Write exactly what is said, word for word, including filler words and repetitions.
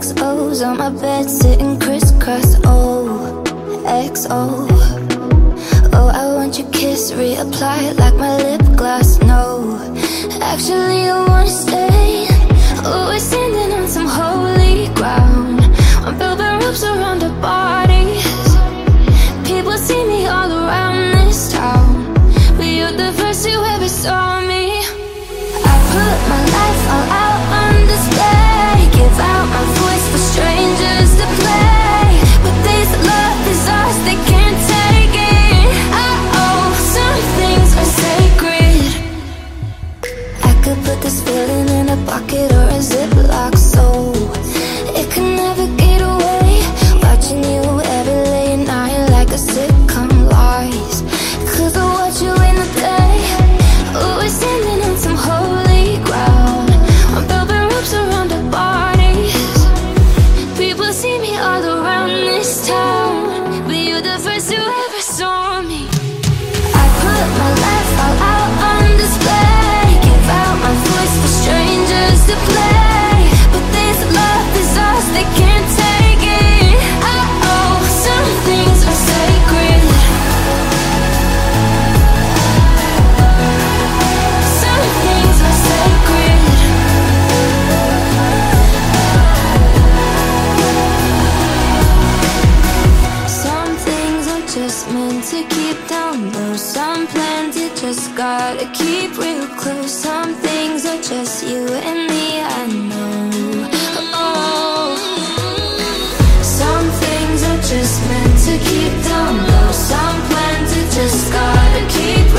X Os on my bed, sitting crisscross. Oh, X O. Oh, I want your kiss, reapply like my lip gloss. No, actually I wanna stay. Oh, we're standing on some holy ground, on velvet ropes around our bodies. People see me all around this town, but you're the first who ever saw me. I put my life all out on display, give out my voice for strangers to play. But this love is ours, they can't take it. Uh-oh, some things are sacred. I could put this feeling in a pocket or a ziplock so it can never get away. Watching you every late night like a sitcom lies, 'cause I watch you in the day. Oh, we're standing on some holy ground, on velvet ropes around our bodies. People see me all around this town, but you're the first who ever saw me. I put my life all out on display, give out my voice for strangers to play. But this love is ours, they can't take it. Uh-oh, some things are sacred. Some things are sacred. Some things are just meant to keep down low. Some plans you just gotta keep real close. Some things are just you and me, I know. Oh, some things are just meant to keep down low. Some plans you just gotta keep